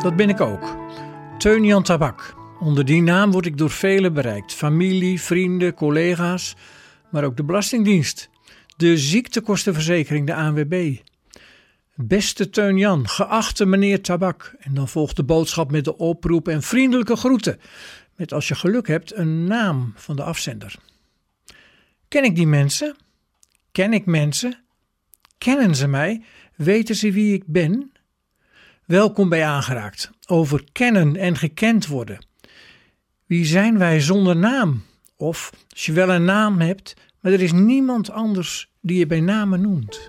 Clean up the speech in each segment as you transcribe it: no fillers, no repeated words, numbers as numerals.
dat ben ik ook. Teun-Jan Tabak. Onder die naam word ik door velen bereikt. Familie, vrienden, collega's, maar ook de Belastingdienst. De ziektekostenverzekering, de ANWB. Beste Teun-Jan, geachte meneer Tabak. En dan volgt de boodschap met de oproep en vriendelijke groeten. Met als je geluk hebt een naam van de afzender. Ken ik die mensen? Ken ik mensen? Kennen ze mij? Weten ze wie ik ben? Welkom bij Aangeraakt. Over kennen en gekend worden. Wie zijn wij zonder naam? Of als je wel een naam hebt, maar er is niemand anders die je bij name noemt.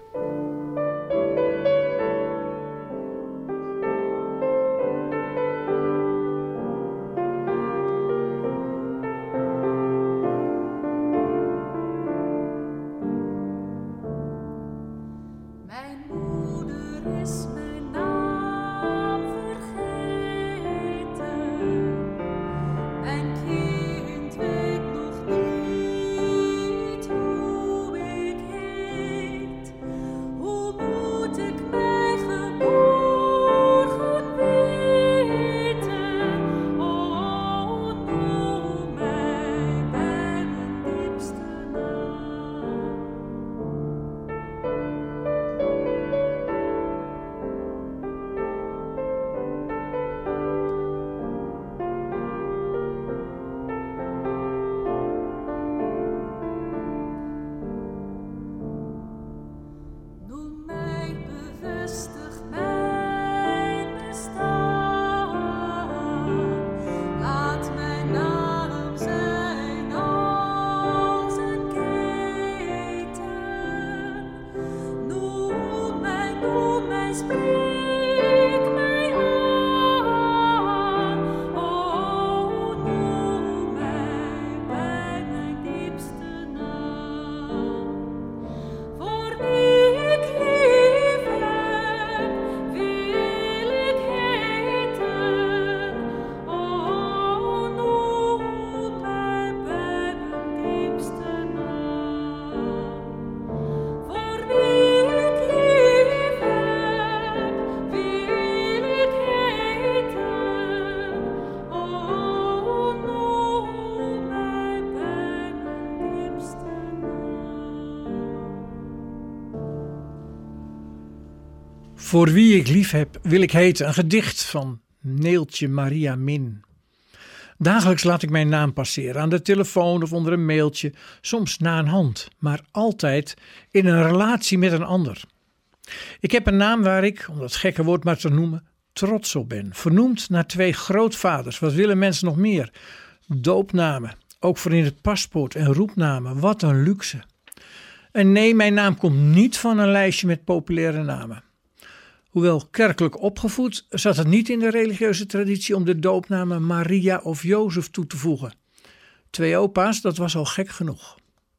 Voor wie ik lief heb, wil ik heten. Een gedicht van Neeltje Maria Min. Dagelijks laat ik mijn naam passeren. Aan de telefoon of onder een mailtje. Soms na een hand. Maar altijd in een relatie met een ander. Ik heb een naam waar ik, om dat gekke woord maar te noemen, trots op ben. Vernoemd naar 2 grootvaders. Wat willen mensen nog meer? Doopnamen. Ook voor in het paspoort en roepnamen. Wat een luxe. En nee, mijn naam komt niet van een lijstje met populaire namen. Hoewel kerkelijk opgevoed, zat het niet in de religieuze traditie om de doopnamen Maria of Jozef toe te voegen. 2 opa's, dat was al gek genoeg.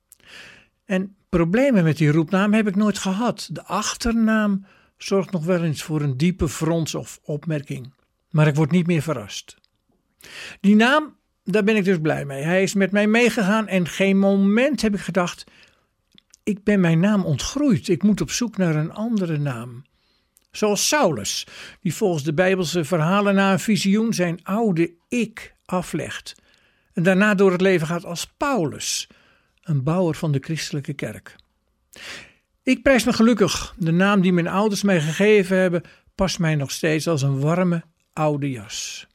En problemen met die roepnaam heb ik nooit gehad. De achternaam zorgt nog wel eens voor een diepe frons of opmerking. Maar ik word niet meer verrast. Die naam, daar ben ik dus blij mee. Hij is met mij meegegaan en geen moment heb ik gedacht, ik ben mijn naam ontgroeid. Ik moet op zoek naar een andere naam. Zoals Saulus, die volgens de Bijbelse verhalen na een visioen zijn oude ik aflegt. En daarna door het leven gaat als Paulus, een bouwer van de christelijke kerk. Ik prijs me gelukkig. De naam die mijn ouders mij gegeven hebben, past mij nog steeds als een warme oude jas.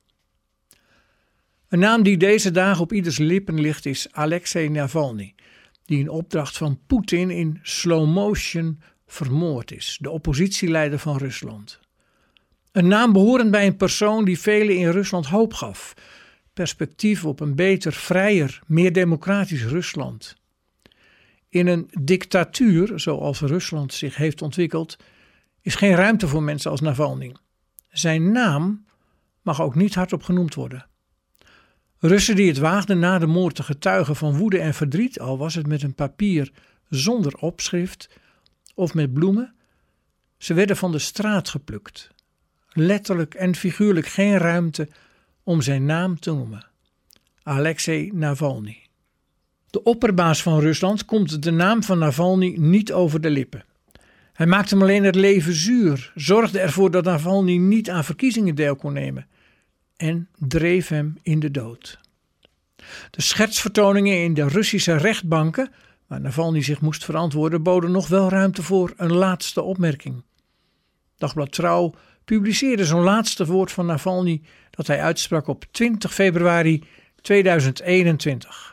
Een naam die deze dagen op ieders lippen ligt is Alexei Navalny, die in opdracht van Poetin in slow motion vermoord is, de oppositieleider van Rusland. Een naam behorend bij een persoon die velen in Rusland hoop gaf. Perspectief op een beter, vrijer, meer democratisch Rusland. In een dictatuur, zoals Rusland zich heeft ontwikkeld, is geen ruimte voor mensen als Navalny. Zijn naam mag ook niet hardop genoemd worden. Russen die het waagden na de moord te getuigen van woede en verdriet, al was het met een papier zonder opschrift of met bloemen, ze werden van de straat geplukt. Letterlijk en figuurlijk geen ruimte om zijn naam te noemen. Alexei Navalny. De opperbaas van Rusland komt de naam van Navalny niet over de lippen. Hij maakte hem alleen het leven zuur, zorgde ervoor dat Navalny niet aan verkiezingen deel kon nemen en dreef hem in de dood. De schertsvertoningen in de Russische rechtbanken, waar Navalny zich moest verantwoorden, boden nog wel ruimte voor een laatste opmerking. Dagblad Trouw publiceerde zo'n laatste woord van Navalny dat hij uitsprak op 20 februari 2021.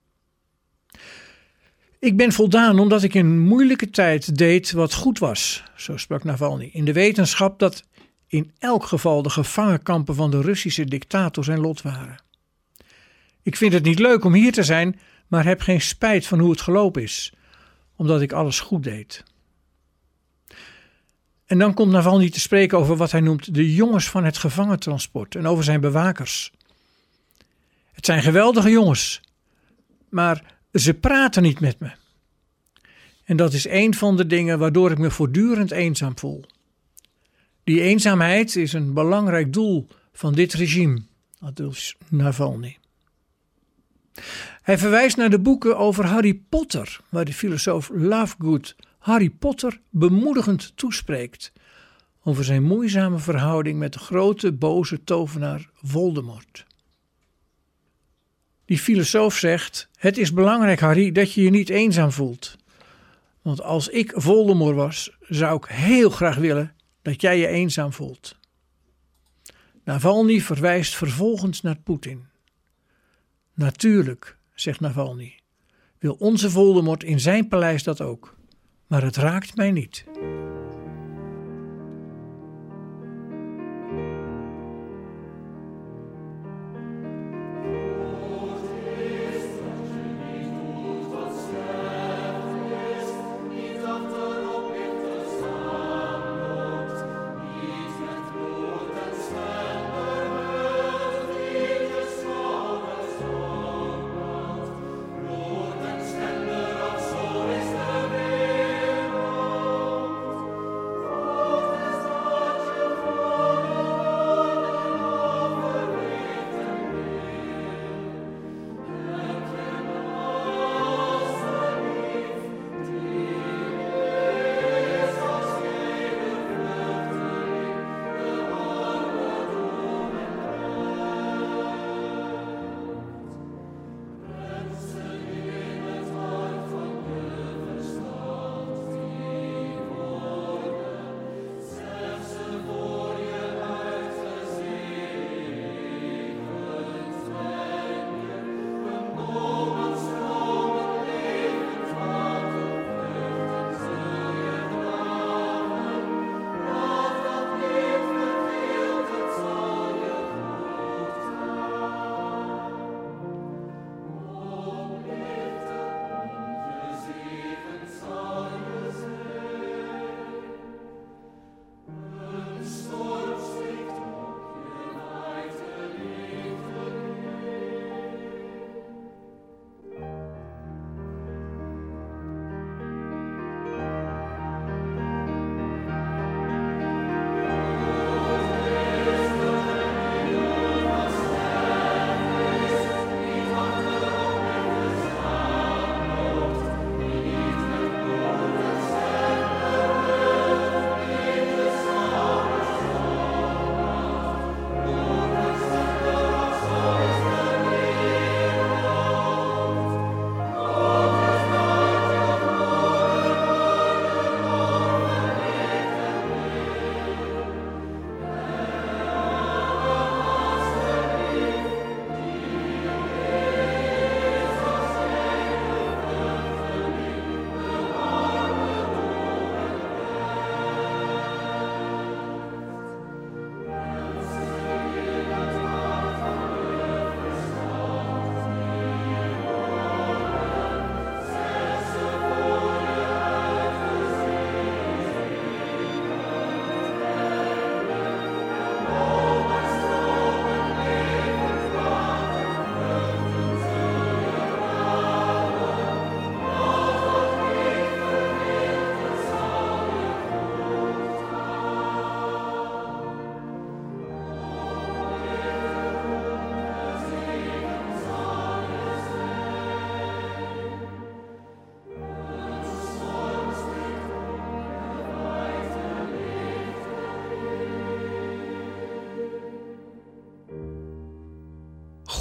Ik ben voldaan omdat ik in een moeilijke tijd deed wat goed was, zo sprak Navalny, in de wetenschap dat in elk geval de gevangenkampen van de Russische dictator zijn lot waren. Ik vind het niet leuk om hier te zijn, maar heb geen spijt van hoe het gelopen is, omdat ik alles goed deed. En dan komt Navalny te spreken over wat hij noemt de jongens van het gevangentransport en over zijn bewakers. Het zijn geweldige jongens, maar ze praten niet met me. En dat is een van de dingen waardoor ik me voortdurend eenzaam voel. Die eenzaamheid is een belangrijk doel van dit regime, aldus Navalny. Hij verwijst naar de boeken over Harry Potter, waar de filosoof Lovegood Harry Potter bemoedigend toespreekt over zijn moeizame verhouding met de grote boze tovenaar Voldemort. Die filosoof zegt: het is belangrijk, Harry, dat je je niet eenzaam voelt. Want als ik Voldemort was, zou ik heel graag willen dat jij je eenzaam voelt. Navalny verwijst vervolgens naar Poetin. Natuurlijk, zegt Navalny, wil onze Voldemort in zijn paleis dat ook. Maar het raakt mij niet.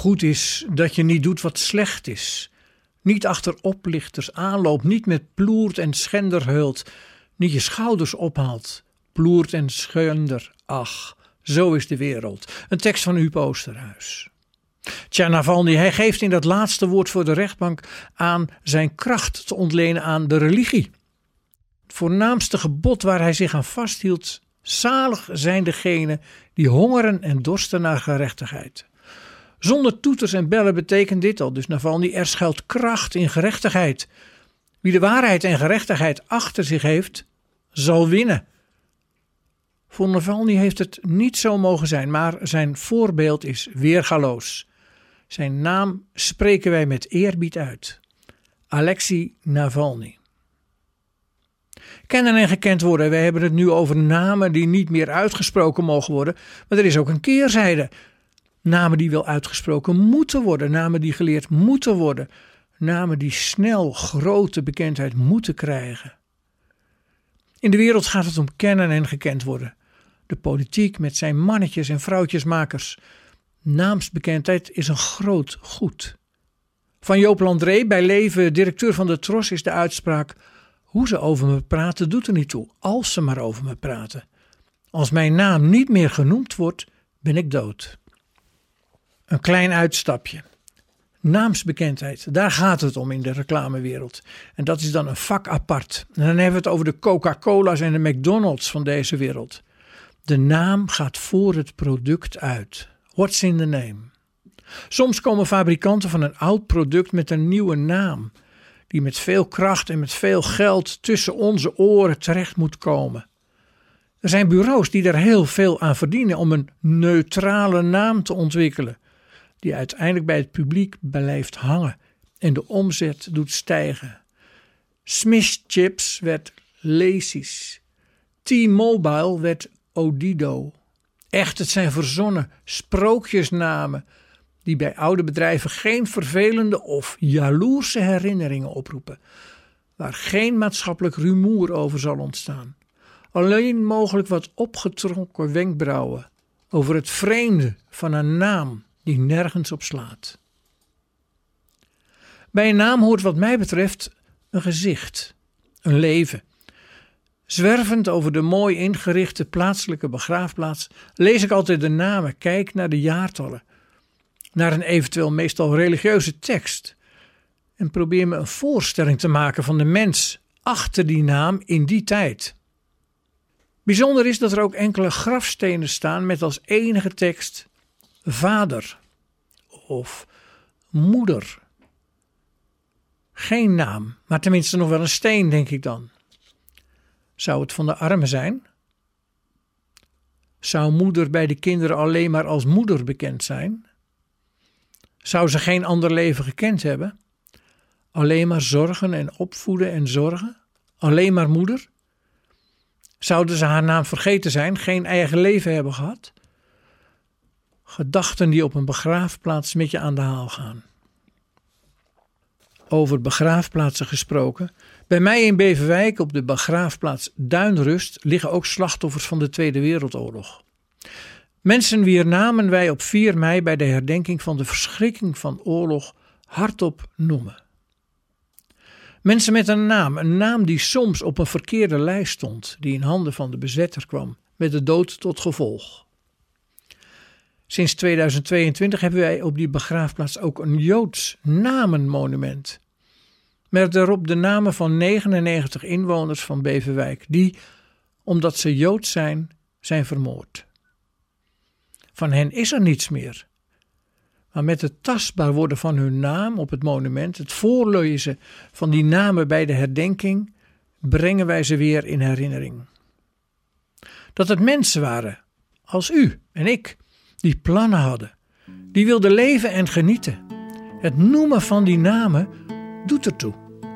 goed is dat je niet doet wat slecht is. Niet achter oplichters aanloopt, niet met ploert en schender heult. Niet je schouders ophaalt, ploert en schender. Ach, zo is de wereld. Een tekst van Huub Oosterhuis. Tja, Navalny, hij geeft in dat laatste woord voor de rechtbank aan zijn kracht te ontlenen aan de religie. Het voornaamste gebod waar hij zich aan vasthield: zalig zijn degenen die hongeren en dorsten naar gerechtigheid. Zonder toeters en bellen betekent dit al, dus Navalny, er schuilt kracht in gerechtigheid. Wie de waarheid en gerechtigheid achter zich heeft, zal winnen. Voor Navalny heeft het niet zo mogen zijn, maar zijn voorbeeld is weergaloos. Zijn naam spreken wij met eerbied uit. Alexei Navalny. Kennen en gekend worden. Wij hebben het nu over namen die niet meer uitgesproken mogen worden. Maar er is ook een keerzijde. Namen die wel uitgesproken moeten worden. Namen die geleerd moeten worden. Namen die snel grote bekendheid moeten krijgen. In de wereld gaat het om kennen en gekend worden. De politiek met zijn mannetjes en vrouwtjesmakers. Naamsbekendheid is een groot goed. Van Joop Landré, bij leven directeur van de Tros, is de uitspraak: hoe ze over me praten doet er niet toe, als ze maar over me praten. Als mijn naam niet meer genoemd wordt, ben ik dood. Een klein uitstapje. Naamsbekendheid, daar gaat het om in de reclamewereld. En dat is dan een vak apart. En dan hebben we het over de Coca-Cola's en de McDonald's van deze wereld. De naam gaat voor het product uit. What's in the name? Soms komen fabrikanten van een oud product met een nieuwe naam, die met veel kracht en met veel geld tussen onze oren terecht moet komen. Er zijn bureaus die er heel veel aan verdienen om een neutrale naam te ontwikkelen, die uiteindelijk bij het publiek blijft hangen en de omzet doet stijgen. Smith Chips werd Lacy's. T-Mobile werd Odido. Echt, het zijn verzonnen sprookjesnamen die bij oude bedrijven geen vervelende of jaloerse herinneringen oproepen, waar geen maatschappelijk rumoer over zal ontstaan. Alleen mogelijk wat opgetrokken wenkbrauwen over het vreemde van een naam die nergens op slaat. Bij een naam hoort wat mij betreft een gezicht, een leven. Zwervend over de mooi ingerichte plaatselijke begraafplaats lees ik altijd de namen, kijk naar de jaartallen, naar een eventueel meestal religieuze tekst en probeer me een voorstelling te maken van de mens achter die naam in die tijd. Bijzonder is dat er ook enkele grafstenen staan met als enige tekst vader of moeder. Geen naam, maar tenminste nog wel een steen, denk ik dan. Zou het van de armen zijn? Zou moeder bij de kinderen alleen maar als moeder bekend zijn? Zou ze geen ander leven gekend hebben? Alleen maar zorgen en opvoeden en zorgen? Alleen maar moeder? Zouden ze haar naam vergeten zijn, geen eigen leven hebben gehad? Gedachten die op een begraafplaats met je aan de haal gaan. Over begraafplaatsen gesproken. Bij mij in Beverwijk op de begraafplaats Duinrust liggen ook slachtoffers van de Tweede Wereldoorlog. Mensen wier namen wij op 4 mei bij de herdenking van de verschrikking van oorlog hardop noemen. Mensen met een naam die soms op een verkeerde lijst stond, die in handen van de bezetter kwam, met de dood tot gevolg. Sinds 2022 hebben wij op die begraafplaats ook een Joods namenmonument. Met daarop de namen van 99 inwoners van Beverwijk, die, omdat ze Joods zijn vermoord. Van hen is er niets meer. Maar met het tastbaar worden van hun naam op het monument, het voorlezen van die namen bij de herdenking, brengen wij ze weer in herinnering. Dat het mensen waren, als u en ik, die plannen hadden, die wilden leven en genieten. Het noemen van die namen doet ertoe.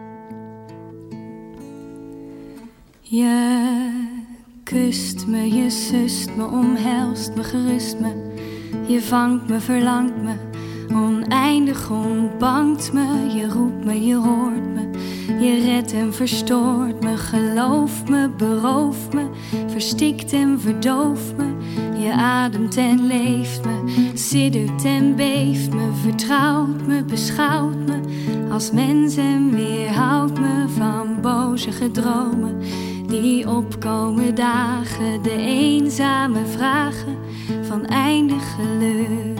Je kust me, je sust me, omhelst me, gerust me. Je vangt me, verlangt me, oneindig ontbangt me. Je roept me, je hoort me, je redt en verstoort me. Gelooft me, berooft me, verstikt en verdooft me. Je Je ademt en leeft me, siddert en beeft me, vertrouwt me, beschouwt me als mens en weerhoudt me van boze gedromen die opkomen dagen, de eenzame vragen van eindig geluk.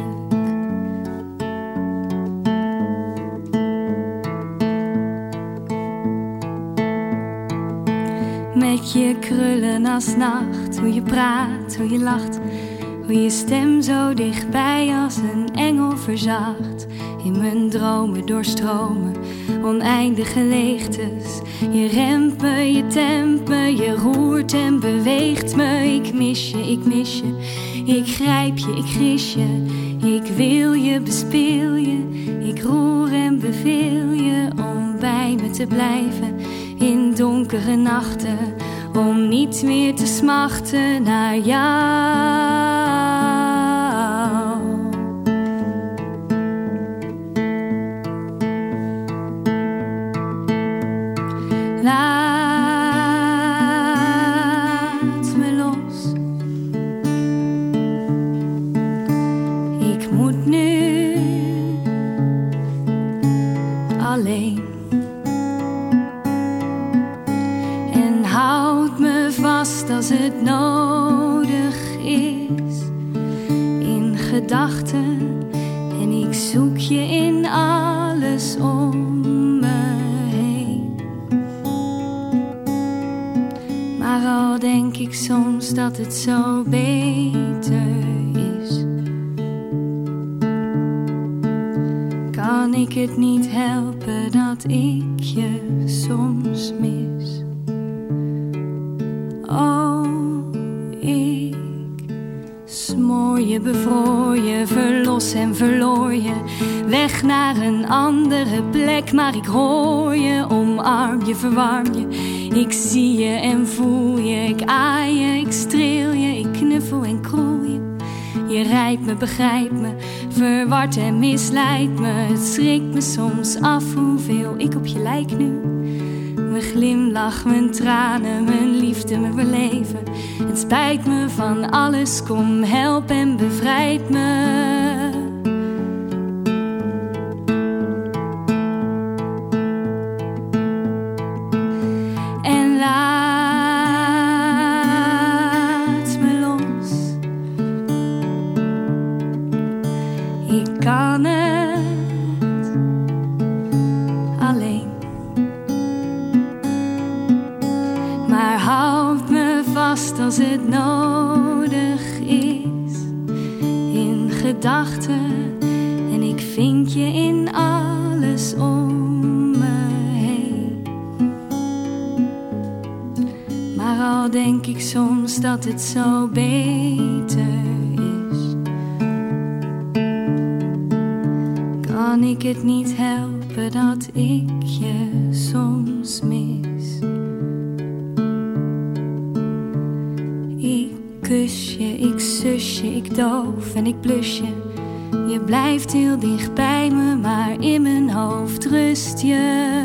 Met je krullen als nacht, hoe je praat, hoe je lacht, hoe je stem zo dichtbij als een engel verzacht. In mijn dromen doorstromen oneindige leegtes. Je remt me, je tempt me, je roert en beweegt me. Ik mis je, ik mis je, ik grijp je, ik gis je. Ik wil je, bespeel je, ik roer en beveel je om bij me te blijven in donkere nachten, om niet meer te smachten naar jou. Laat me los. Ik moet nu alleen. En houd me vast als het nodig is. In gedachten. En ik zoek je in alles om me heen. Maar al denk ik soms dat het zo beter is, kan ik het niet helpen dat ik je soms mis. Oh, ik smoor je, bevroor je, verlos en verloor je. Weg naar een andere plek, maar ik hoor je, omarm je, verwarm je. Ik zie je en voel je, ik aai je, ik streel je, ik knuffel en kroel je. Je rijdt me, begrijpt me, verward en misleidt me. Het schrikt me soms af hoeveel ik op je lijk nu. Mijn glimlach, mijn tranen, mijn liefde, mijn beleven. Het spijt me van alles, kom help en bevrijd me. En laat me los. Ik kan het alleen. Maar houd me vast als het nodig is. In gedachten. En ik vind je in alles om me heen. Maar al denk ik soms dat het zo beter is, kan ik het niet helpen dat ik je soms mis. Ik kus je, ik zus je, ik doof en ik blus je. Je blijft heel dicht bij me, maar in mijn hoofd rust je.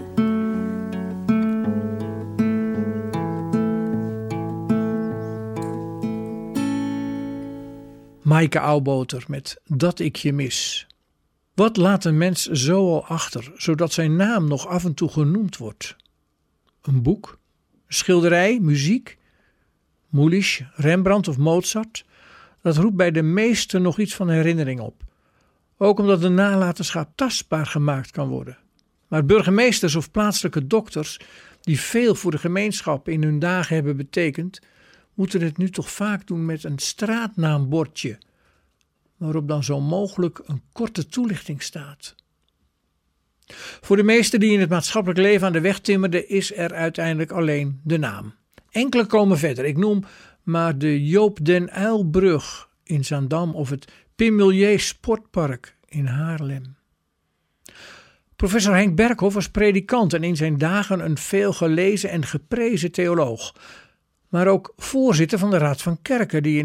Maaike Auwboter met Dat ik je mis. Wat laat een mens zo al achter, zodat zijn naam nog af en toe genoemd wordt? Een boek, een schilderij, muziek, Mulisch, Rembrandt of Mozart? Dat roept bij de meesten nog iets van herinnering op. Ook omdat de nalatenschap tastbaar gemaakt kan worden. Maar burgemeesters of plaatselijke dokters, die veel voor de gemeenschap in hun dagen hebben betekend, moeten het nu toch vaak doen met een straatnaambordje, waarop dan zo mogelijk een korte toelichting staat. Voor de meesten die in het maatschappelijk leven aan de weg timmerden, is er uiteindelijk alleen de naam. Enkele komen verder. Ik noem maar de Joop den Uyl-brug in Zaandam of het Pim Sportpark in Haarlem. Professor Henk Berkhoff was predikant en in zijn dagen een veel gelezen en geprezen theoloog. Maar ook voorzitter van de Raad van Kerken die in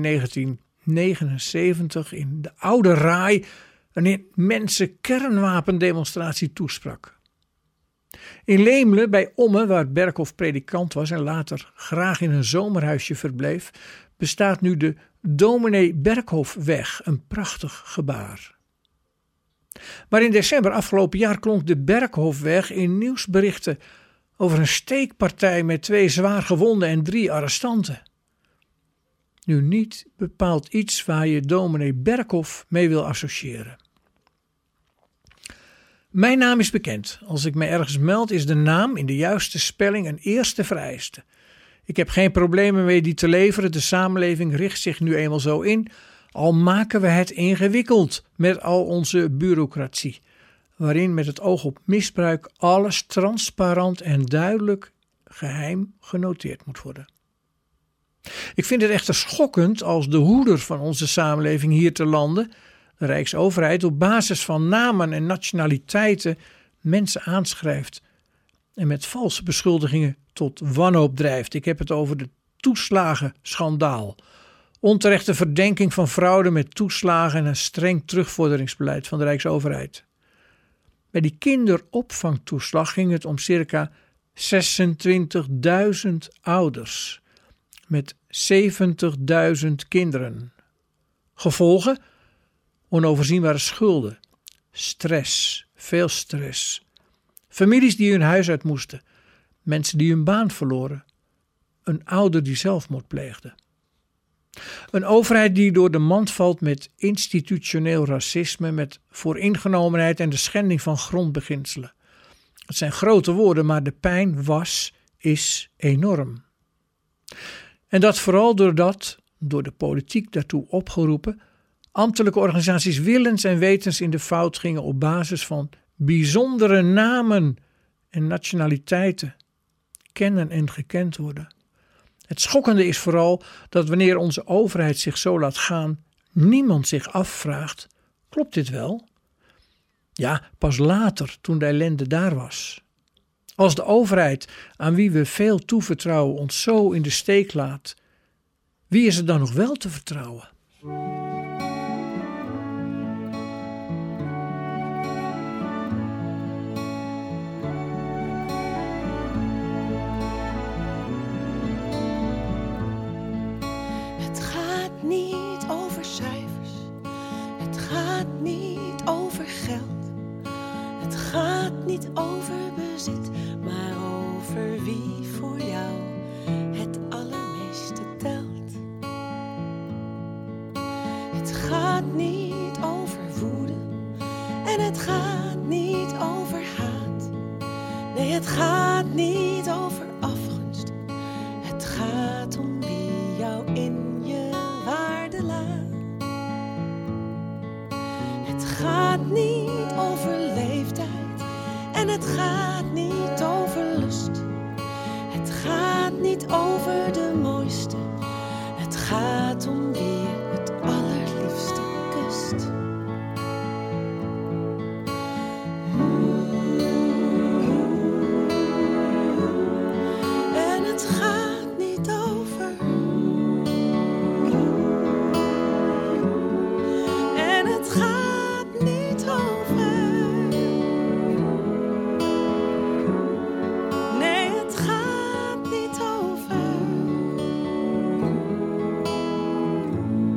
1979 in de Oude Raai een immense kernwapendemonstratie toesprak. In Leemle bij Omme, waar Berkhoff predikant was en later graag in een zomerhuisje verbleef, bestaat nu de Dominee Berkhofweg, een prachtig gebaar. Maar in december afgelopen jaar klonk de Berkhofweg in nieuwsberichten over een steekpartij met 2 zwaar gewonden en 3 arrestanten. Nu niet bepaald iets waar je dominee Berkhof mee wil associëren. Mijn naam is bekend. Als ik me ergens meld is de naam in de juiste spelling een eerste vereiste. Ik heb geen problemen mee die te leveren. De samenleving richt zich nu eenmaal zo in. Al maken we het ingewikkeld met al onze bureaucratie. Waarin met het oog op misbruik alles transparant en duidelijk geheim genoteerd moet worden. Ik vind het echter schokkend als de hoeder van onze samenleving hier te lande, de Rijksoverheid, op basis van namen en nationaliteiten mensen aanschrijft en met valse beschuldigingen tot wanhoop drijft. Ik heb het over de toeslagenschandaal. Onterechte verdenking van fraude met toeslagen en een streng terugvorderingsbeleid van de Rijksoverheid. Bij die kinderopvangtoeslag ging het om circa 26.000 ouders met 70.000 kinderen. Gevolgen? Onoverzienbare schulden, stress, veel stress. Families die hun huis uit moesten, mensen die hun baan verloren, een ouder die zelfmoord pleegde. Een overheid die door de mand valt met institutioneel racisme, met vooringenomenheid en de schending van grondbeginselen. Het zijn grote woorden, maar de pijn is enorm. En dat vooral doordat, door de politiek daartoe opgeroepen, ambtelijke organisaties willens en wetens in de fout gingen op basis van bijzondere namen en nationaliteiten, kennen en gekend worden. Het schokkende is vooral dat wanneer onze overheid zich zo laat gaan, niemand zich afvraagt, klopt dit wel? Ja, pas later, toen de ellende daar was. Als de overheid, aan wie we veel toevertrouwen, ons zo in de steek laat, wie is er dan nog wel te vertrouwen? Het gaat niet over cijfers, het gaat niet over geld, het gaat niet over bezit, maar over wie voor jou het allermeeste telt. Het gaat niet over woede en het gaat niet over haat. Nee, het gaat niet over afgunst, het gaat om wie jou in je waarde laat. Het gaat niet over leeftijd en het gaat niet over lust. Het gaat niet over de mooiste, het gaat om wie je het allerliefste kust. En het gaat niet over. En het gaat niet over. Nee, het gaat niet over.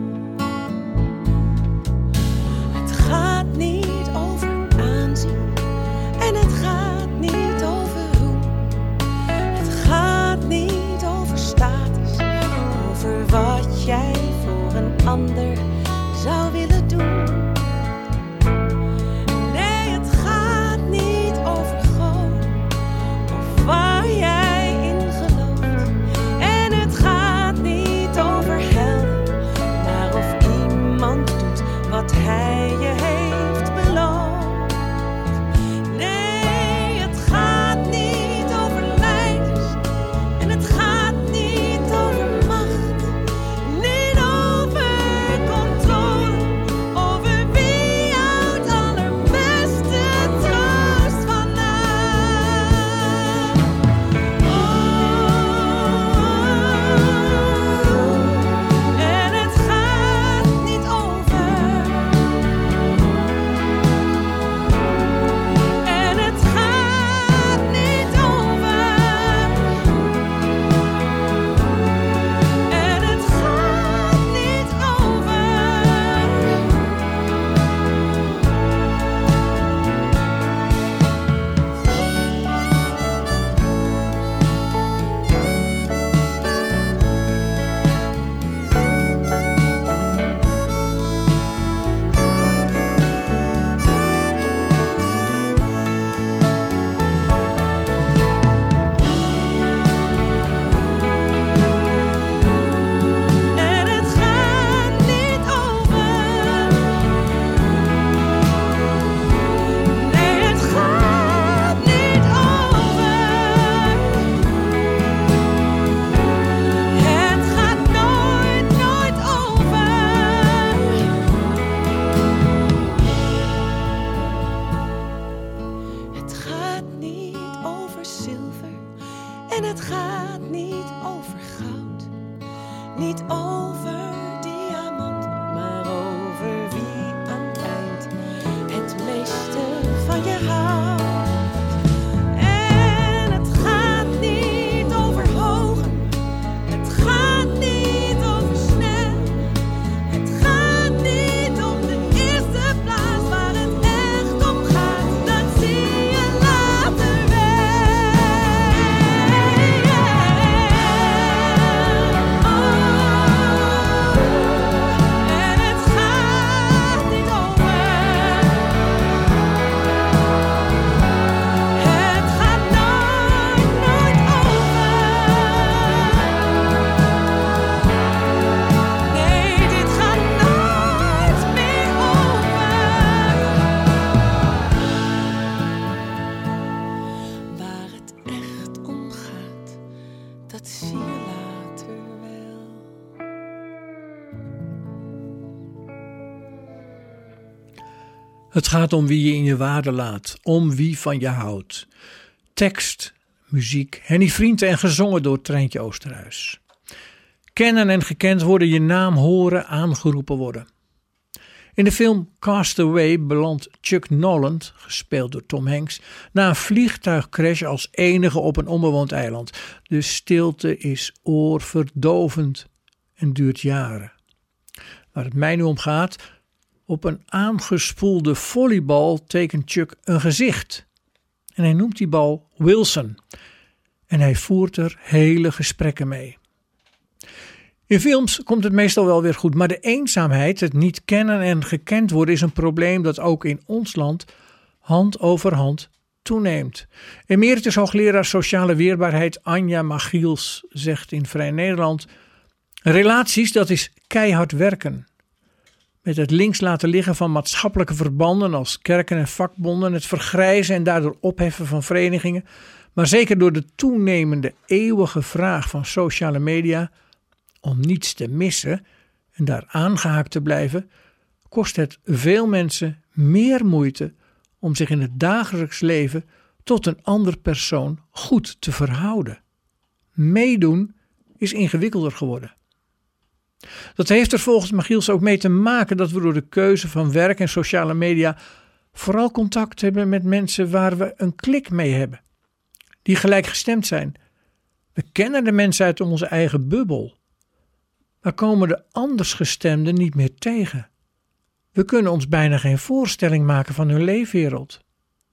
Het gaat om wie je in je waarde laat, om wie van je houdt. Tekst, muziek, Henny Vrienden en gezongen door Treintje Oosterhuis. Kennen en gekend worden, je naam horen, aangeroepen worden. In de film Cast Away belandt Chuck Noland, gespeeld door Tom Hanks, na een vliegtuigcrash als enige op een onbewoond eiland. De stilte is oorverdovend en duurt jaren. Waar het mij nu om gaat, op een aangespoelde volleybal tekent Chuck een gezicht. En hij noemt die bal Wilson. En hij voert er hele gesprekken mee. In films komt het meestal wel weer goed, maar de eenzaamheid, het niet kennen en gekend worden, is een probleem dat ook in ons land hand over hand toeneemt. Emeritus hoogleraar sociale weerbaarheid Anja Magiels zegt in Vrij Nederland: relaties, dat is keihard werken. Met het links laten liggen van maatschappelijke verbanden als kerken en vakbonden, het vergrijzen en daardoor opheffen van verenigingen, maar zeker door de toenemende eeuwige vraag van sociale media om niets te missen en daar aangehaakt te blijven, kost het veel mensen meer moeite om zich in het dagelijks leven tot een ander persoon goed te verhouden. Meedoen is ingewikkelder geworden. Dat heeft er volgens Magiels ook mee te maken dat we door de keuze van werk en sociale media vooral contact hebben met mensen waar we een klik mee hebben, die gelijkgestemd zijn. We kennen de mensen uit onze eigen bubbel. Maar komen de andersgestemden niet meer tegen. We kunnen ons bijna geen voorstelling maken van hun leefwereld.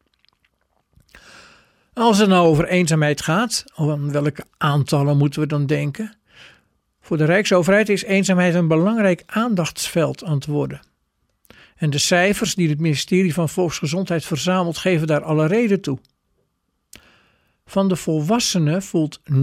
Als het nou over eenzaamheid gaat, aan welke aantallen moeten we dan denken? Voor de Rijksoverheid is eenzaamheid een belangrijk aandachtsveld aan het worden. En de cijfers die het ministerie van Volksgezondheid verzamelt geven daar alle reden toe. Van de volwassenen voelt 49%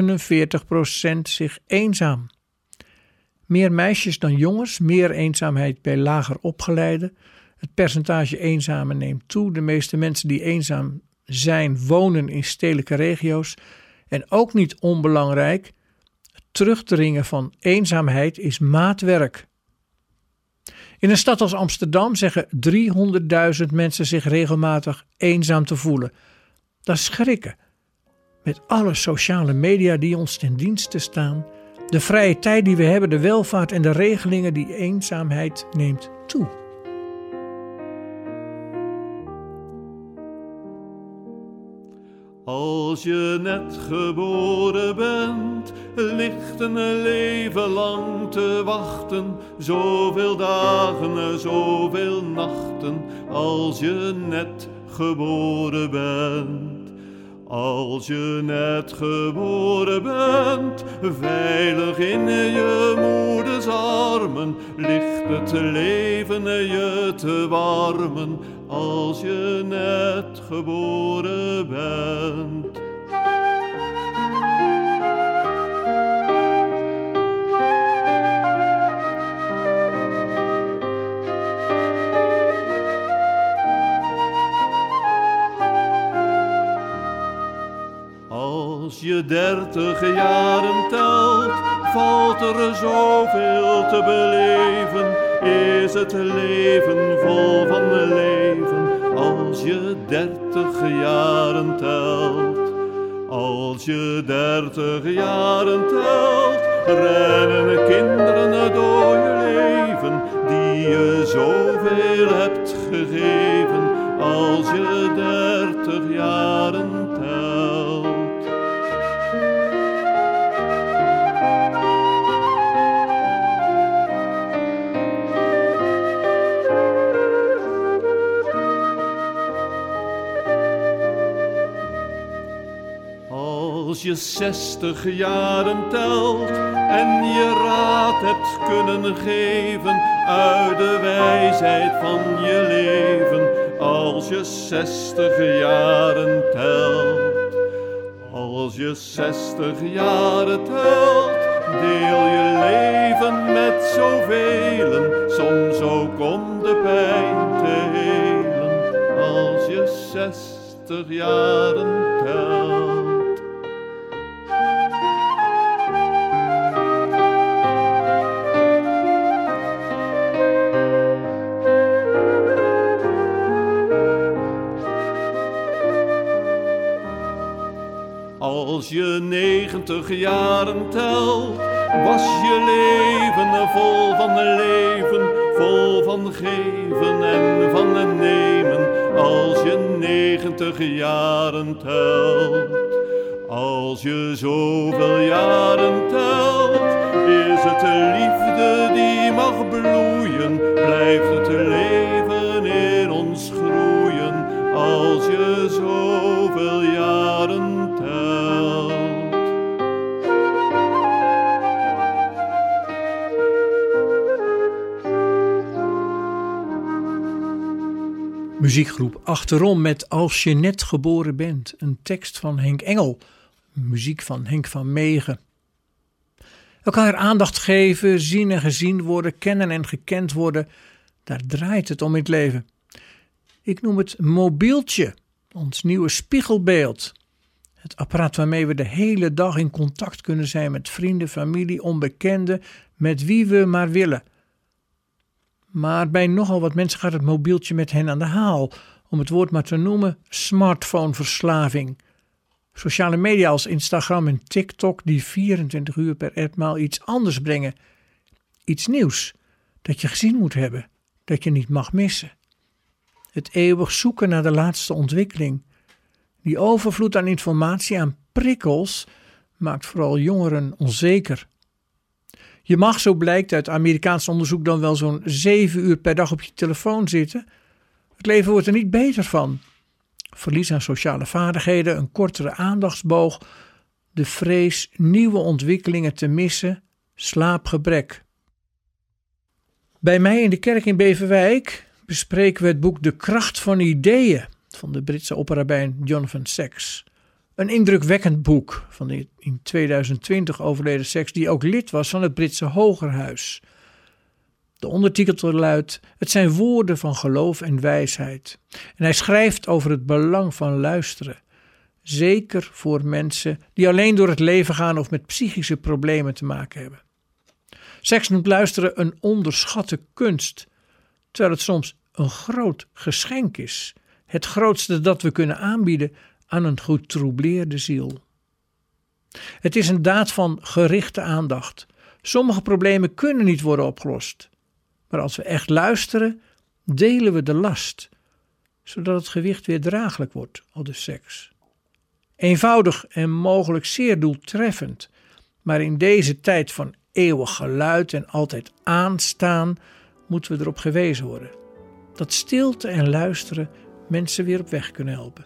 zich eenzaam. Meer meisjes dan jongens, meer eenzaamheid bij lager opgeleiden. Het percentage eenzamen neemt toe. De meeste mensen die eenzaam zijn wonen in stedelijke regio's. En ook niet onbelangrijk, het terugdringen van eenzaamheid is maatwerk. In een stad als Amsterdam zeggen 300.000 mensen zich regelmatig eenzaam te voelen. Dat is schrikken. Met alle sociale media die ons ten dienste staan, de vrije tijd die we hebben, de welvaart en de regelingen, die eenzaamheid neemt toe. Als je net geboren bent, ligt een leven lang te wachten. Zoveel dagen, zoveel nachten, als je net geboren bent. Als je net geboren bent, veilig in je moeders armen, ligt het leven je te warmen, als je net geboren bent. Als je 30 jaren telt, valt er zoveel te beleven. Is het leven vol van leven, als je 30 jaren telt. Als je 30 jaren telt, rennen kinderen door je leven, die je zoveel hebt gegeven, als je 30 jaren telt. Als je 60 jaren telt en je raad hebt kunnen geven uit de wijsheid van je leven. Als je 60 jaren telt. Als je 60 jaren telt, deel je leven met zoveel, soms ook om de pijn te helen. Als je 60 jaren telt. Als je 90 jaren telt, was je leven vol van leven, vol van geven en van nemen. Als je 90 jaren telt, als je zoveel jaren telt, is het de liefde die mag bloeien, blijft het leven in ons groeien. Als je zoveel jaren telt. Muziekgroep Achterom met Als je net geboren bent. Een tekst van Henk Engel. Muziek van Henk van Meegen. Elkaar aandacht geven, zien en gezien worden, kennen en gekend worden. Daar draait het om in het leven. Ik noem het mobieltje, ons nieuwe spiegelbeeld. Het apparaat waarmee we de hele dag in contact kunnen zijn met vrienden, familie, onbekenden, met wie we maar willen. Maar bij nogal wat mensen gaat het mobieltje met hen aan de haal. Om het woord maar te noemen, smartphoneverslaving. Sociale media als Instagram en TikTok die 24 uur per etmaal iets anders brengen. Iets nieuws, dat je gezien moet hebben, dat je niet mag missen. Het eeuwig zoeken naar de laatste ontwikkeling. Die overvloed aan informatie, aan prikkels, maakt vooral jongeren onzeker. Je mag, zo blijkt uit Amerikaans onderzoek, dan wel zo'n 7 uur per dag op je telefoon zitten. Het leven wordt er niet beter van. Verlies aan sociale vaardigheden, een kortere aandachtsboog, de vrees nieuwe ontwikkelingen te missen, slaapgebrek. Bij mij in de kerk in Beverwijk bespreken we het boek De Kracht van Ideeën van de Britse opperrabijn Jonathan Sacks. Een indrukwekkend boek van de in 2020 overleden Sacks, die ook lid was van het Britse Hogerhuis. De ondertitel luidt: Het zijn woorden van geloof en wijsheid. En hij schrijft over het belang van luisteren. Zeker voor mensen die alleen door het leven gaan of met psychische problemen te maken hebben. Sacks noemt luisteren een onderschatte kunst, terwijl het soms een groot geschenk is. Het grootste dat we kunnen aanbieden aan een getroubleerde ziel. Het is een daad van gerichte aandacht. Sommige problemen kunnen niet worden opgelost. Maar als we echt luisteren, delen we de last, zodat het gewicht weer draaglijk wordt, aldus Sacks. Eenvoudig en mogelijk zeer doeltreffend, maar in deze tijd van eeuwig geluid en altijd aanstaan, moeten we erop gewezen worden. Dat stilte en luisteren mensen weer op weg kunnen helpen.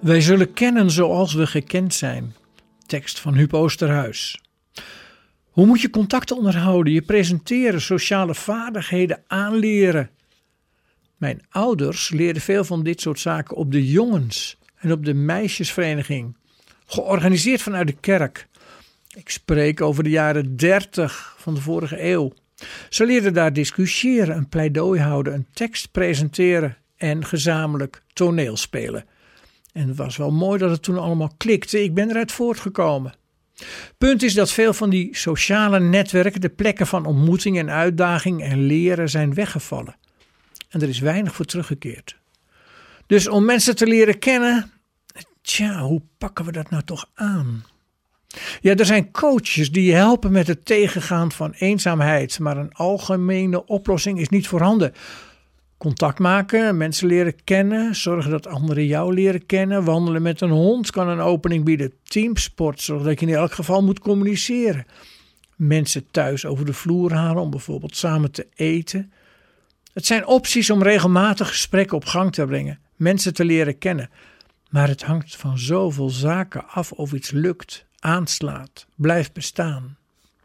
Wij zullen kennen zoals we gekend zijn. Tekst van Huub Oosterhuis. Hoe moet je contacten onderhouden, je presenteren, sociale vaardigheden aanleren? Mijn ouders leerden veel van dit soort zaken op de jongens- en op de meisjesvereniging. Georganiseerd vanuit de kerk. Ik spreek over de jaren 30 van de vorige eeuw. Ze leerden daar discussiëren, een pleidooi houden, een tekst presenteren en gezamenlijk toneel spelen. En het was wel mooi dat het toen allemaal klikte. Ik ben eruit voortgekomen. Punt is dat veel van die sociale netwerken, de plekken van ontmoeting en uitdaging en leren, zijn weggevallen. En er is weinig voor teruggekeerd. Dus om mensen te leren kennen, hoe pakken we dat nou toch aan? Ja, er zijn coaches die je helpen met het tegengaan van eenzaamheid, maar een algemene oplossing is niet voorhanden. Contact maken, mensen leren kennen, zorgen dat anderen jou leren kennen. Wandelen met een hond kan een opening bieden. Teamsport, zodat je in elk geval moet communiceren. Mensen thuis over de vloer halen om bijvoorbeeld samen te eten. Het zijn opties om regelmatig gesprekken op gang te brengen. Mensen te leren kennen. Maar het hangt van zoveel zaken af of iets lukt, aanslaat, blijft bestaan.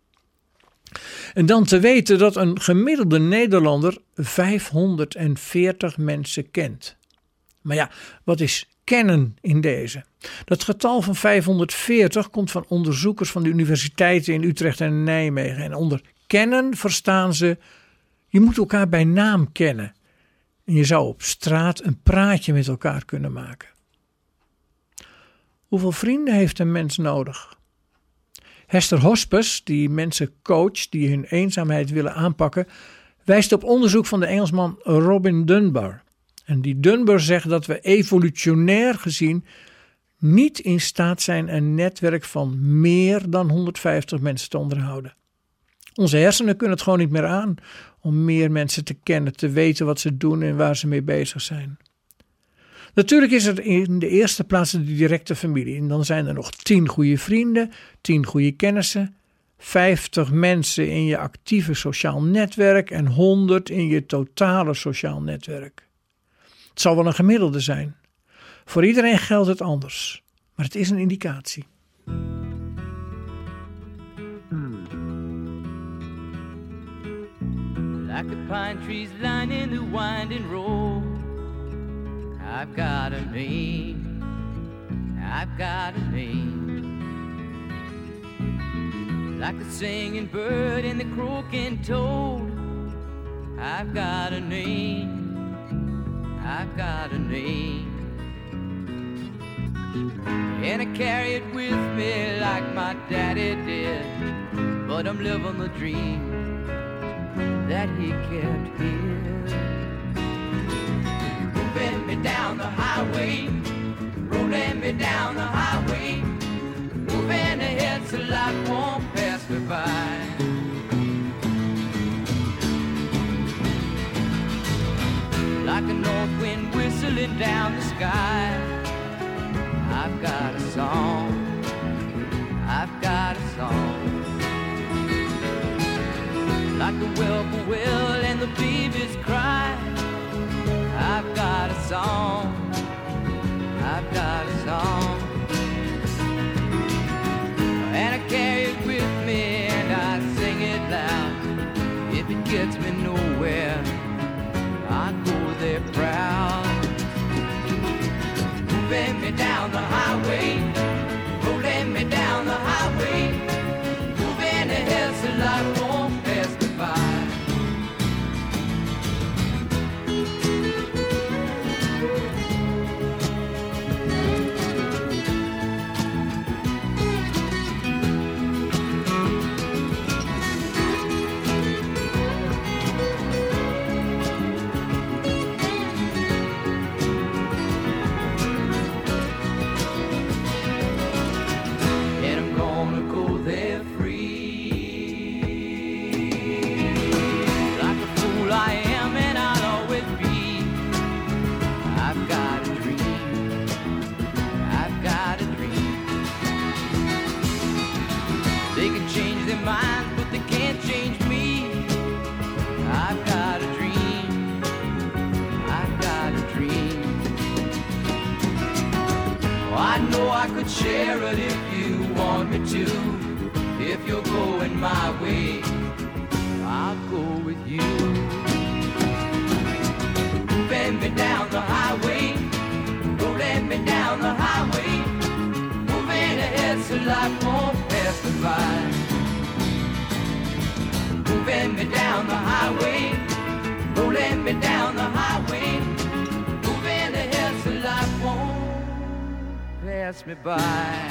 En dan te weten dat een gemiddelde Nederlander 540 mensen kent. Maar ja, wat is kennen in deze? Dat getal van 540 komt van onderzoekers van de universiteiten in Utrecht en Nijmegen. En onder kennen verstaan ze, je moet elkaar bij naam kennen. En je zou op straat een praatje met elkaar kunnen maken. Hoeveel vrienden heeft een mens nodig? Hester Hospes, die mensen coacht die hun eenzaamheid willen aanpakken, wijst op onderzoek van de Engelsman Robin Dunbar. En die Dunbar zegt dat we evolutionair gezien niet in staat zijn een netwerk van meer dan 150 mensen te onderhouden. Onze hersenen kunnen het gewoon niet meer aan om meer mensen te kennen, te weten wat ze doen en waar ze mee bezig zijn. Natuurlijk is er in de eerste plaats de directe familie. En dan zijn er nog 10 goede vrienden, 10 goede kennissen, 50 mensen in je actieve sociaal netwerk en 100 in je totale sociaal netwerk. Het zal wel een gemiddelde zijn. Voor iedereen geldt het anders, maar het is een indicatie. Like the pine trees lining the winding road, I've got a name, I've got a name. Like the singing bird and the croaking toad, I've got a name, I've got a name. And I carry it with me like my daddy did, but I'm living the dream that he kept here. Moving me down the highway, rolling me down the highway, moving ahead so life won't pass me by. Like a north wind whistling down the sky, I've got a song, I've got a song. Like the whippoorwill and the babies cry, I've got a song, I've got a song. And I carry it with me and I sing it loud. If it gets me nowhere, I go there proud. Moving me down the highway, rolling me down the highway, moving ahead so life won't pass me by. I know I could share it if you want me to. If you're going my way, I'll go with you. Bend me down the highway, rolling me down the highway, moving ahead so life won't pass me by. Moving me down the highway, rolling me down the highway, moving ahead so life won't pass me by.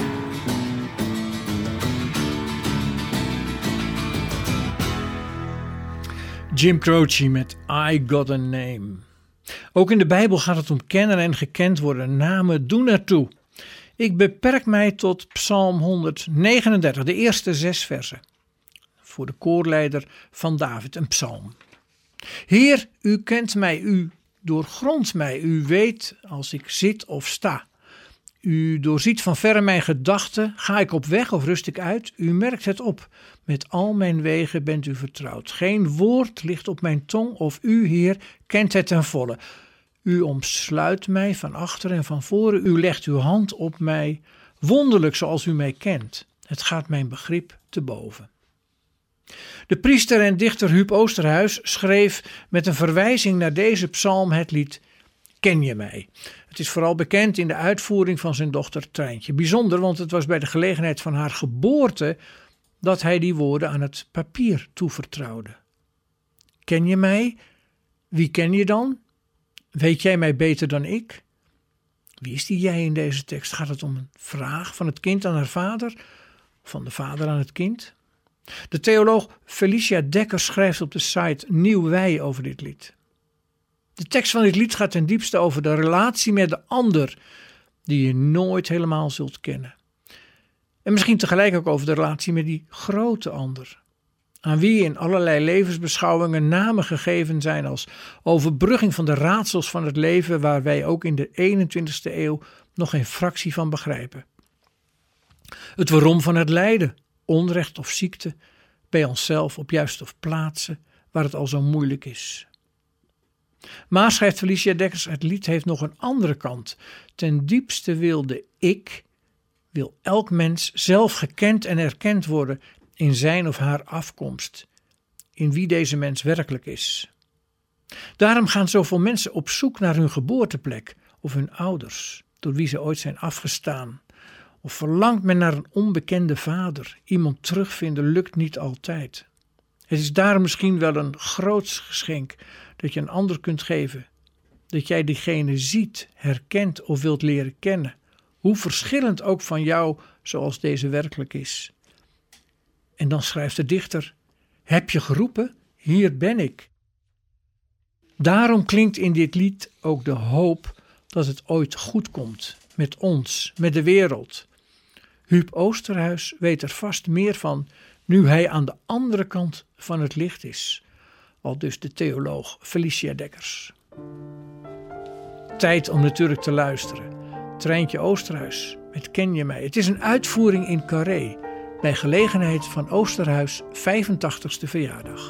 Jim Croce met I Got a Name. Ook in de Bijbel gaat het om kennen en gekend worden. Namen doen ertoe. Ik beperk mij tot Psalm 139, de eerste 6 versen. Voor de koorleider van David, een psalm. Heer, u kent mij, u doorgrondt mij, u weet als ik zit of sta. U doorziet van verre mijn gedachten, ga ik op weg of rust ik uit? U merkt het op, met al mijn wegen bent u vertrouwd. Geen woord ligt op mijn tong of u, Heer, kent het ten volle. U omsluit mij van achter en van voren, u legt uw hand op mij, wonderlijk zoals u mij kent. Het gaat mijn begrip te boven. De priester en dichter Huub Oosterhuis schreef met een verwijzing naar deze psalm het lied Ken je mij? Het is vooral bekend in de uitvoering van zijn dochter Treintje. Bijzonder, want het was bij de gelegenheid van haar geboorte dat hij die woorden aan het papier toevertrouwde. Ken je mij? Wie ken je dan? Weet jij mij beter dan ik? Wie is die jij in deze tekst? Gaat het om een vraag van het kind aan haar vader? Van de vader aan het kind? De theoloog Felicia Dekkers schrijft op de site Nieuw Wij over dit lied. De tekst van dit lied gaat ten diepste over de relatie met de ander, die je nooit helemaal zult kennen. En misschien tegelijk ook over de relatie met die grote ander, aan wie in allerlei levensbeschouwingen namen gegeven zijn als overbrugging van de raadsels van het leven, waar wij ook in de 21ste eeuw nog geen fractie van begrijpen. Het waarom van het lijden, onrecht of ziekte, bij onszelf op juiste of plaatsen waar het al zo moeilijk is. Maar, schrijft Felicia Dekkers, het lied heeft nog een andere kant. Ten diepste wil elk mens zelf gekend en erkend worden in zijn of haar afkomst, in wie deze mens werkelijk is. Daarom gaan zoveel mensen op zoek naar hun geboorteplek of hun ouders, door wie ze ooit zijn afgestaan. Of verlangt men naar een onbekende vader? Iemand terugvinden lukt niet altijd. Het is daarom misschien wel een groots geschenk dat je een ander kunt geven. Dat jij diegene ziet, herkent of wilt leren kennen. Hoe verschillend ook van jou zoals deze werkelijk is. En dan schrijft de dichter: heb je geroepen? Hier ben ik. Daarom klinkt in dit lied ook de hoop dat het ooit goed komt. Met ons, met de wereld. Huub Oosterhuis weet er vast meer van nu hij aan de andere kant van het licht is. Aldus de theoloog Felicia Dekkers. Tijd om natuurlijk te luisteren. Treintje Oosterhuis met Ken je mij? Het is een uitvoering in Carré bij gelegenheid van Oosterhuis 85ste verjaardag.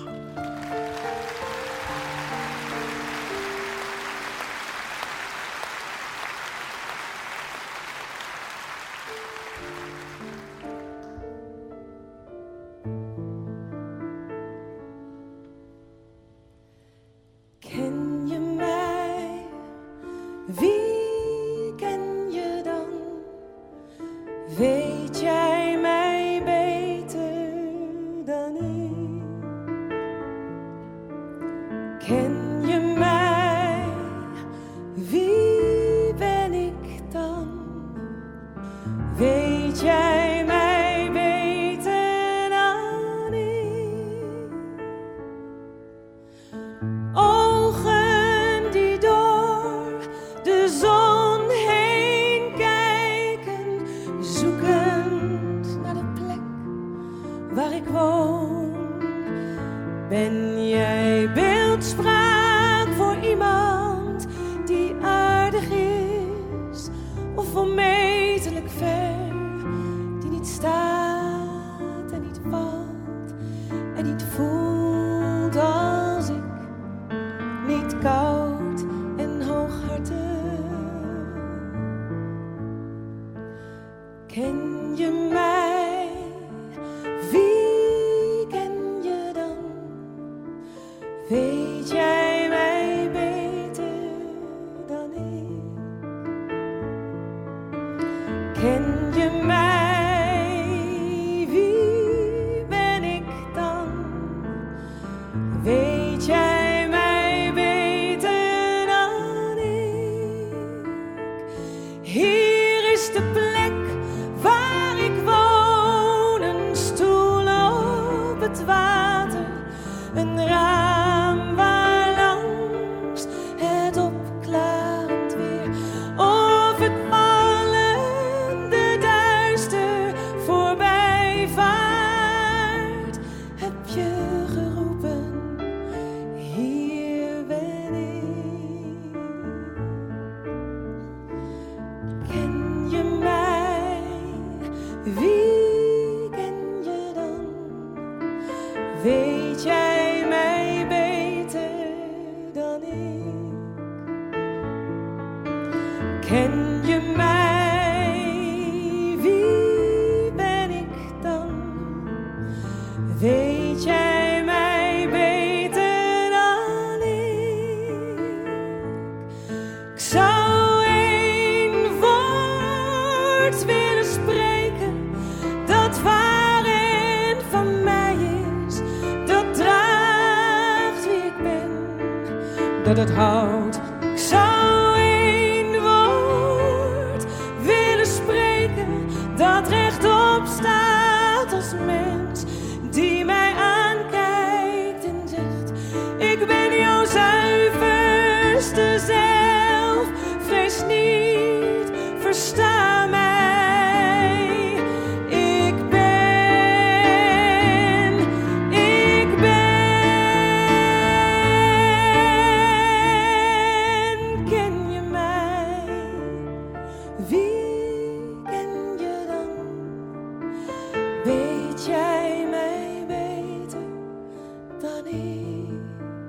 Ken je mij? Wie ken je dan? Weet jij mij beter dan ik? Ken je mij? Wie ben ik dan? Weet jij mij beter dan ik? Ogen die door de zon heen kijken, zoekend naar de plek waar ik woon. Ben jij beeldspraak voor iemand die aardig is, of onmetelijk ver, die niet staat en niet valt en niet voelt als ik, niet koud en hooghartig? Ken je mij? Wie ken je dan? Weet jij mij beter dan ik? Ken je mij? Wie ben ik dan? Weet jij mij beter dan ik? Hier is de plek waar ik woon, een stoel op het water, een raam waarlangs het opklarend weer of het vallende duister voorbij vaart. Heb je geroepen, hier ben ik. Ken je mij? Wie ken je dan? Weet jij mij beter dan ik? Ken je mij? Wie ben ik dan? Weet jij mij beter dan ik? Ik zou één woord willen spreken dat waar en van mij is, dat draagt wie ik ben, dat het houdt. Ik zou één woord willen spreken dat rechtop staat als mens, die mij aankijkt en zegt: ik ben jouw zuiverste zelf, vrees niet, versta mij. Ik ben, ken je mij? Wie ken je dan? Weet jij mij beter dan ik?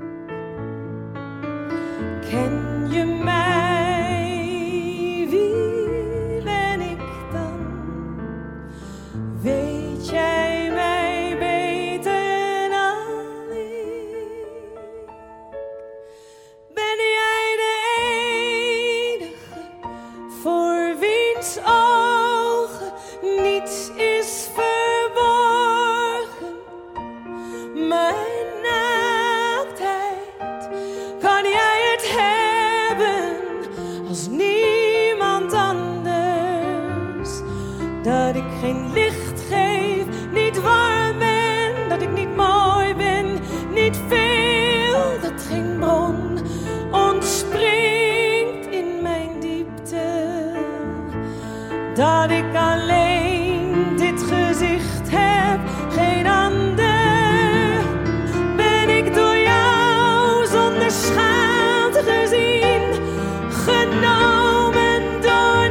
Ken je mij? Wie ben ik dan? Weet jij mij beter dan ik? Ben jij de enige voor wiens ogen niets is verborgen? Mijn naaktheid, kan jij het hebben als niemand anders? Dat ik geen licht geef, niet warm ben, dat ik niet mooi ben, niet veel, dat geen bron ontspringt in mijn diepte. Dat ik alleen dit gezicht heb, geen ander. Ben ik door jou zonder schaamte gezien, genomen door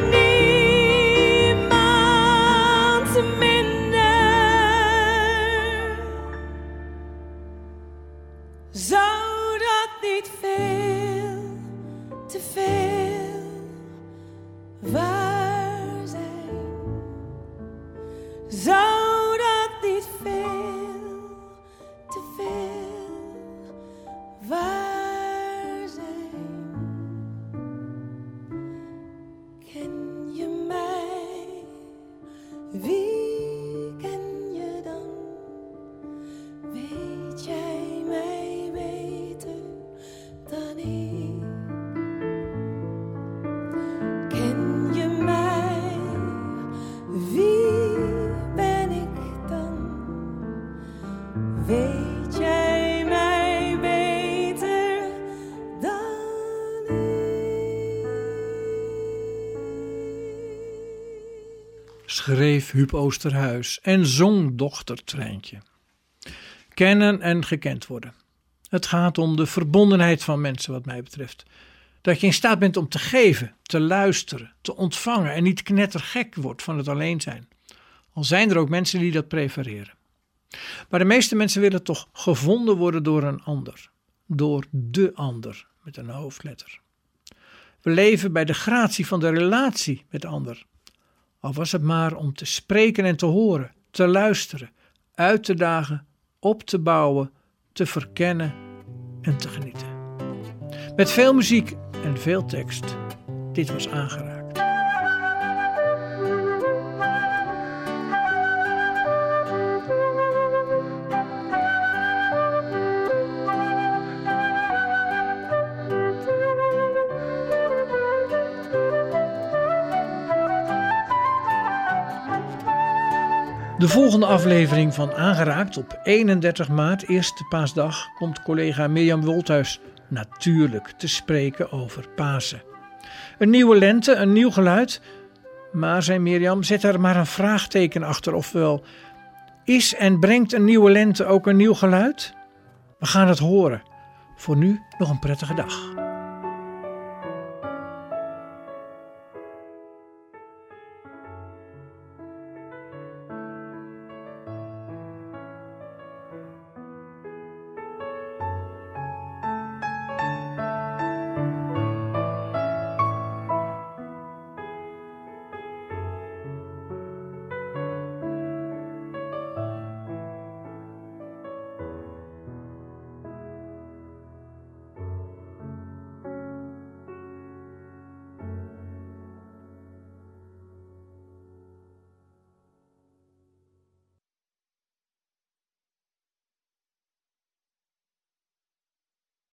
niemand minder. Zou dat niet veel te veel waar zijn? Zou dat niet veel te veel waar zijn? Ken je mij? Wie ken je dan? Weet jij mij beter dan ik? Ken je mij? Wie ben ik dan? Weet jij mij beter dan ik? Schreef Huub Oosterhuis en zong dochter Treintje. Kennen en gekend worden. Het gaat om de verbondenheid van mensen wat mij betreft. Dat je in staat bent om te geven, te luisteren, te ontvangen en niet knettergek wordt van het alleen zijn. Al zijn er ook mensen die dat prefereren. Maar de meeste mensen willen toch gevonden worden door een ander. Door de ander, met een hoofdletter. We leven bij de gratie van de relatie met de ander. Al was het maar om te spreken en te horen, te luisteren, uit te dagen, op te bouwen, te verkennen en te genieten. Met veel muziek en veel tekst. Dit was Aangeraakt. De volgende aflevering van Aangeraakt op 31 maart, eerste paasdag, komt collega Mirjam Wolthuis natuurlijk te spreken over Pasen. Een nieuwe lente, een nieuw geluid. Maar, zei Mirjam, zet er maar een vraagteken achter. Ofwel, is en brengt een nieuwe lente ook een nieuw geluid? We gaan het horen. Voor nu nog een prettige dag.